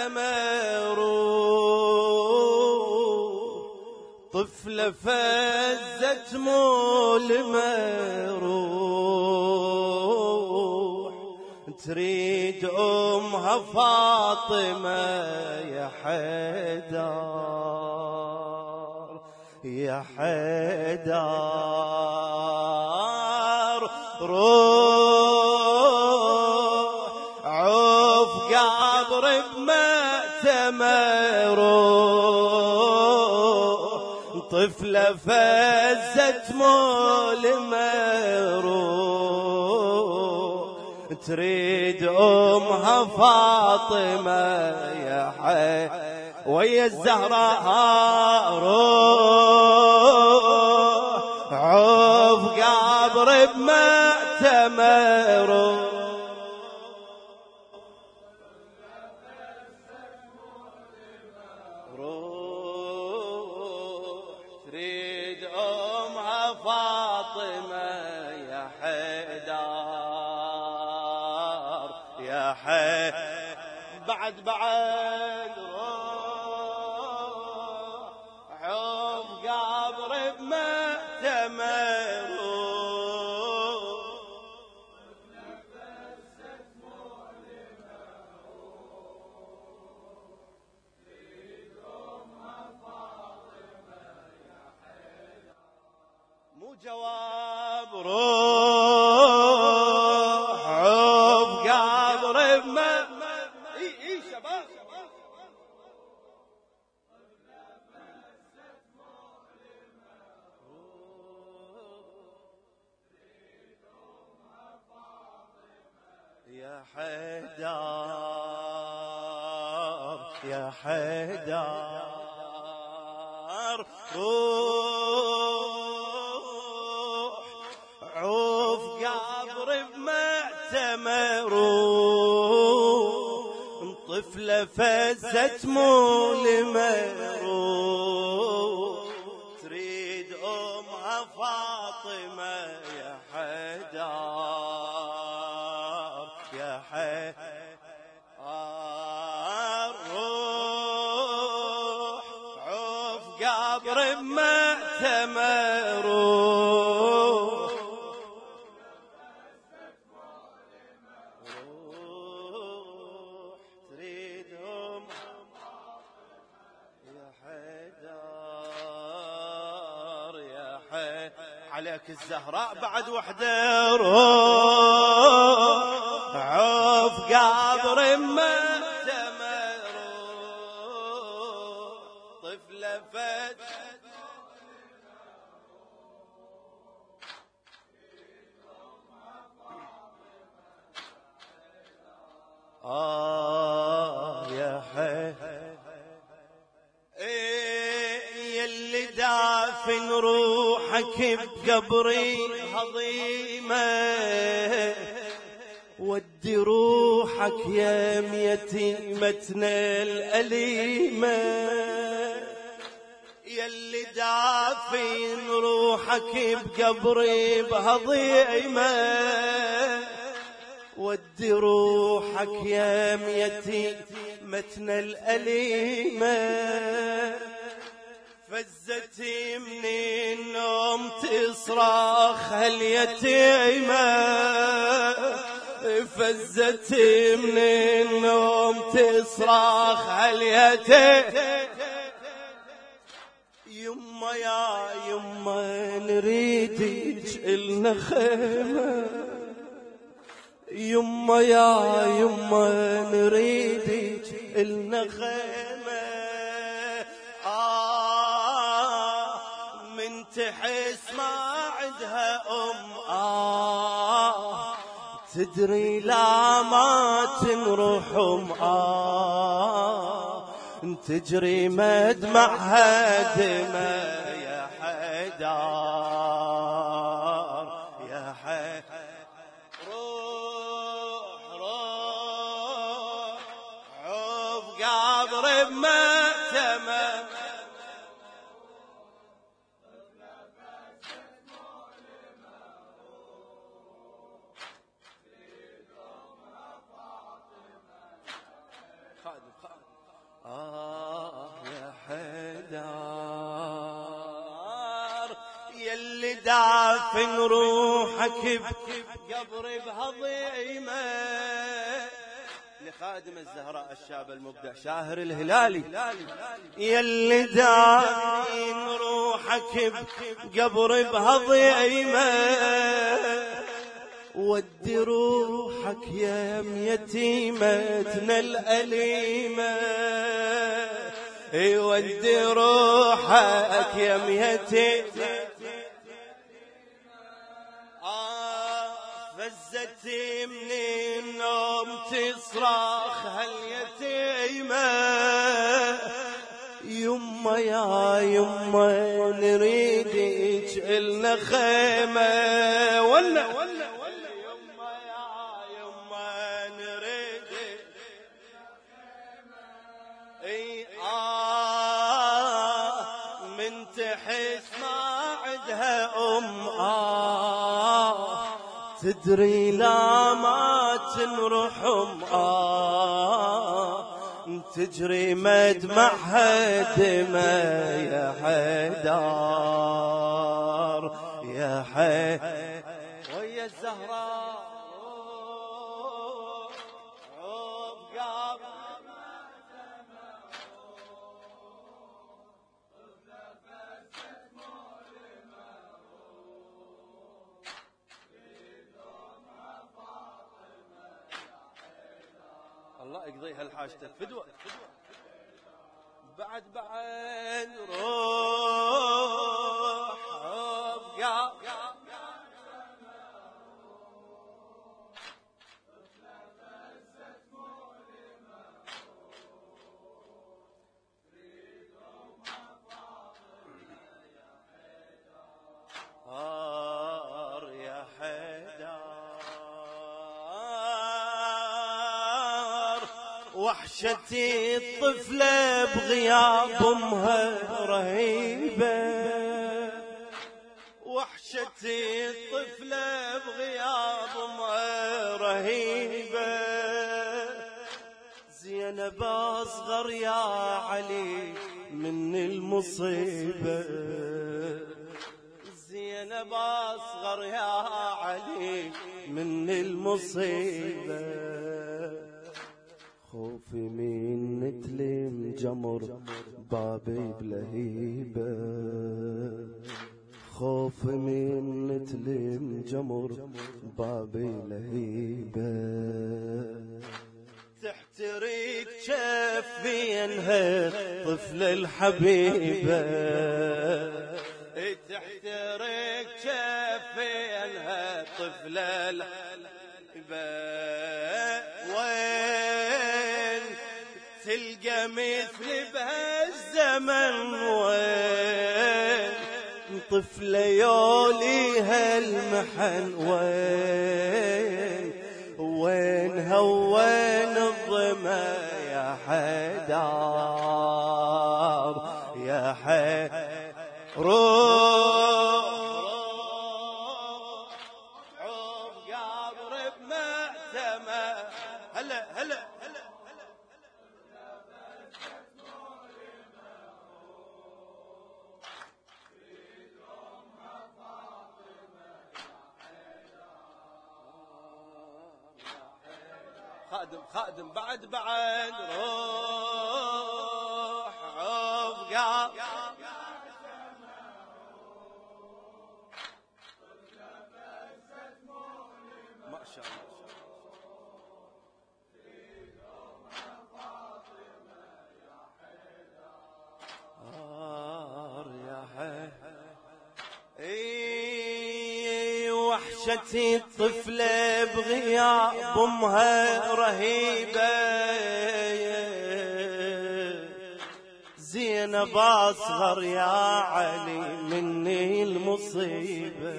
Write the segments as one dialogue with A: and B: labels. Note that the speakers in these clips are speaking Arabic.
A: روح، طفلة فزت مؤلمة روح، تريد أمها فاطمة يا حيدر يا حيدر. روح عوف قبر بمأتمه روح، طفلة فزت مؤلمة روح، تريد أمها فاطمة يا حي ويا الزهراء. روح عوف قبر بمأتمه روح، تريد أمها فاطمة يا حيدر يا حيدر. بعد روح عوف قبر بمأتمه روح، مو جواب. روح عوف قبر بمأتمه. اي شباب يا حيدر يا حيدر. روح عوف قبر بمأتمه روح، طفلة فزت مؤلمة روح، تريد أمها فاطمة يا حيدر يا حيدر. روح عوف قبر بمأتمه روح، تريد يا حيدر يا حيدر. عليك الزهراء بعد وحده. روح عوف قبر بمأتمه روح، طفلة فت يا حيدر. يلي دافن روحك بقبري هضيمة، ودي روحك يا يتيمتنا الأليمة. يلي دافن روحك بقبري بهضيمة، ودي روحك يا يتيمتنا الأليمة. فزت من النوم تصرخ اليتيمة، فزت من النوم تصرخ اليتيمة. يما يا يما نريدك إلنا خيمة، يما يا يما نريدك إلنا خيمة. من تحس ما عندها تدري لا ما تنرحم تجري مدمعها دمى يا حيدر يا حيدر. روح روح عوف قبر بمأتمه، خادم دافن روحك بقبر بهضيمة. لخادم الزهراء الشاب المبدع شاهر الهلالي. يلي دافن روحك بقبر بهضيمة، ودي روحك يا يتيمتنا الأليمة. ودي روحك يا يتيمة. فزت من النوم تصرخ هاليتيمة، يما يا يما نريدك إلنا خيمة. ولا يما يا يما نريدك من تحس ما عدها تدري لا ما تنرحم تجري مدمعها دمى يا حيدار يا ويا الزهراء الله يقضيها الحاجتك فدوة. بعد روح ابقى يا حيدار. وحشتي الطفلة بغياب امها رهيبة، وحشتي الطفلة بغياب امها رهيبة. زينب اصغر يا علي من المصيبة، زينب اصغر يا علي من المصيبة. خوفي من تلم جمر بابي بلهيبة، خوفي من تلم جمر بابي لهيبة. تحترق شفينها طفل الحبيبة، تحترق شفينها طفل الحبيبة. وين تلقى مثل بهالزمن، وين طفلة يوليها المحن، وين هوين الظما يا حيدار يا روح قبر بمعتمة. هلا هلا خادم بعد روح ابقى ما شاء الله. وحشتي الطفلة بغياب امها رهيبة، زينب اصغر يا علي مني المصيبة،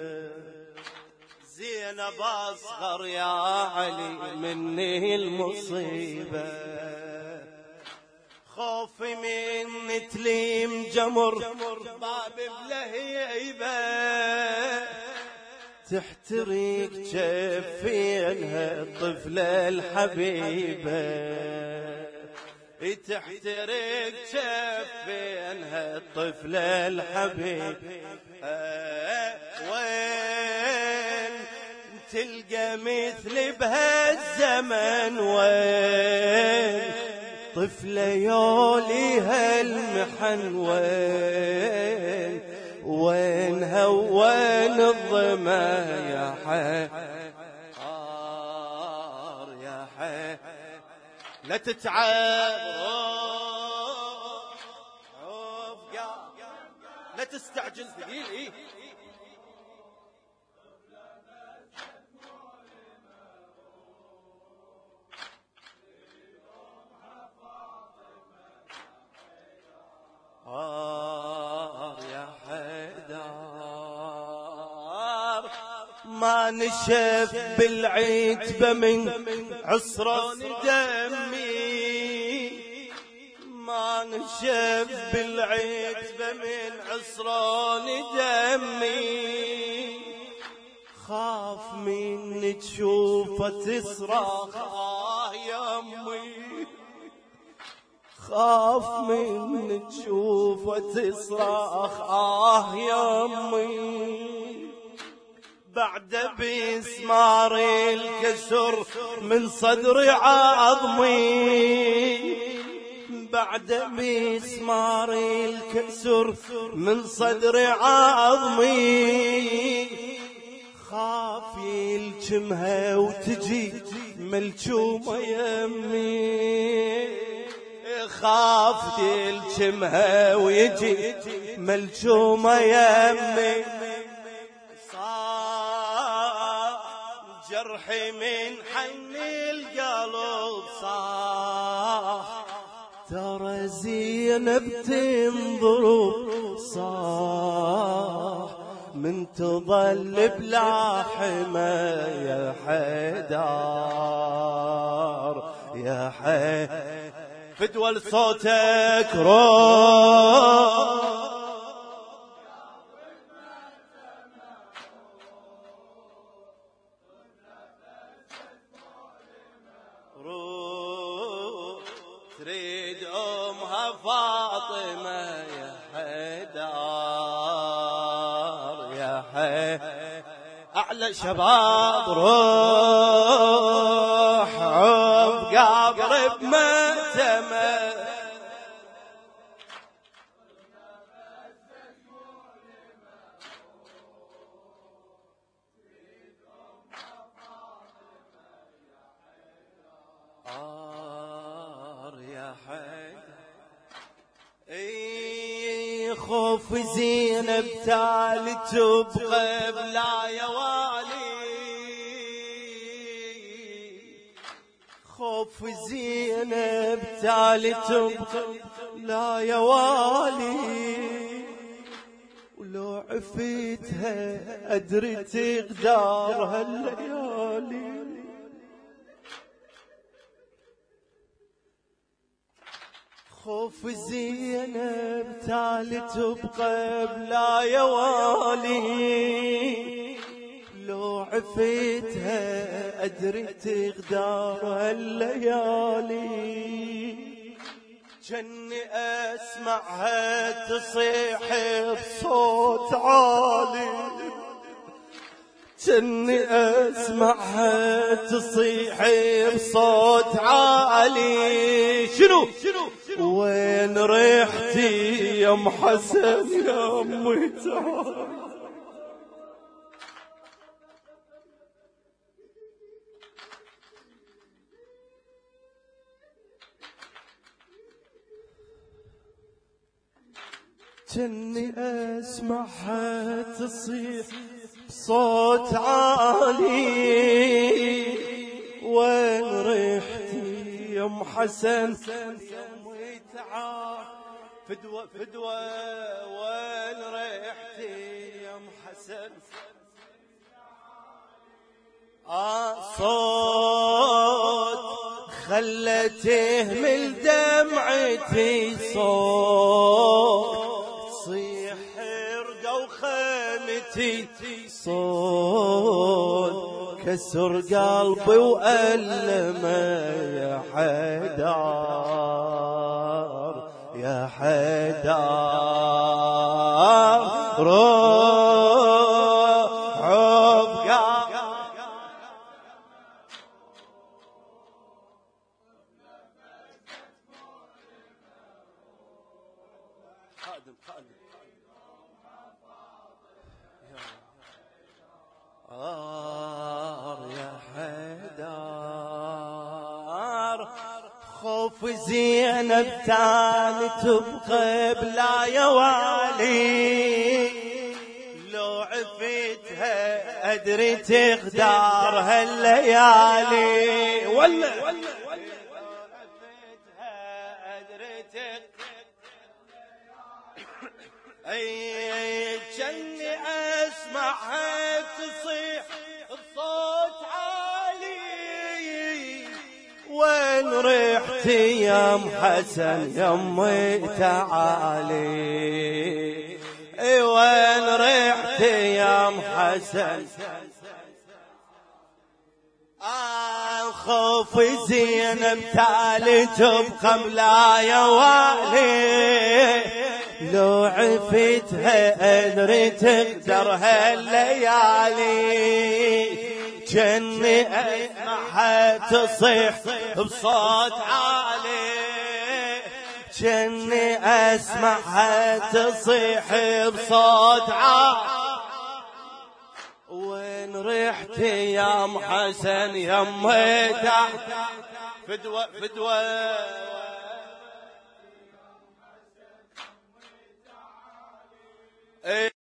A: زينب اصغر يا علي مني المصيبة. خوفي من تليم جمر باب بلهيبة، تحترق جفينها الطفلة الحبيبة، تحترق جفينها الطفل الحبيب. وين تلقى مثل بهالزمن، وين طفلة يوليها المحن، وين هون الظما يا حار يا حار. لا تتعب لا تستعجل ثقيل. يا حيدر ما نشف بالعتبة من عصران دمي، ما نشف بالعتبة من عصران دمي. خاف من تشوفه تصرخ يا أمي، خاف من تشوفه تصرخ يا أمي. بعد بسمار الكسر من صدر عظمي، بعد بسمار الكسر من صدر عظمي. خاف يلجمها وتجي ملجومة يمي، خاف تلجمها ويجي ملجومة يمي. صار جرحي من حن القلب، صار ترى زينب تنضرب، صار من تظل بلا حما يا حيدر يا حيدر. فدوى لصوتك روح روح تريد أمها فاطمة يا حيدر يا حيدر. أعلى شباب روح قبر بمأتمة، يا حيدر. خوف زينب تالي تبقى بلا يوالي، خوف زينب تالي تبقى لا يوالي. ولو عفيتها أدري تغدار هالليالي، خوف زينب تالي تبقى بلا يوالي. لو عفيتها أدري تغدار هالليالي. جني أسمعها تصيح بصوت عالي، جني أسمعها تصيح بصوت عالي. شنو وين ريحتي يا ام حسن يا امي تعال. جني أسمعها تصيح بصوت عالي. وين ريحتي يا ام حسن تعال. فدوى فدوى وين ريحتي يا ام حسن. صوت خلته من دمعتي، صوت صيح رقة وخيمتي، صوت كسر قلبي وألمه يا حيدر يا حيدر روح وابقى خادم يا حيدر خوف زينب تاني تبقى بلا يوالي لو عفيتها أدري تغدار هالليالي ولا اي جني اسمعها تصيح الصوت عالي وين رحتي يا ام حسن يمي تعالي اي وين رحتي يا ام حسن خوف زينب تالي تبقى بلا يوالي لو عفتها أدري تقدر هالليالي جني أسمعها تصيح بصوت عالي جني أسمعها تصيح بصوت عالي وين رحتي يا ام حسن يمي فدوة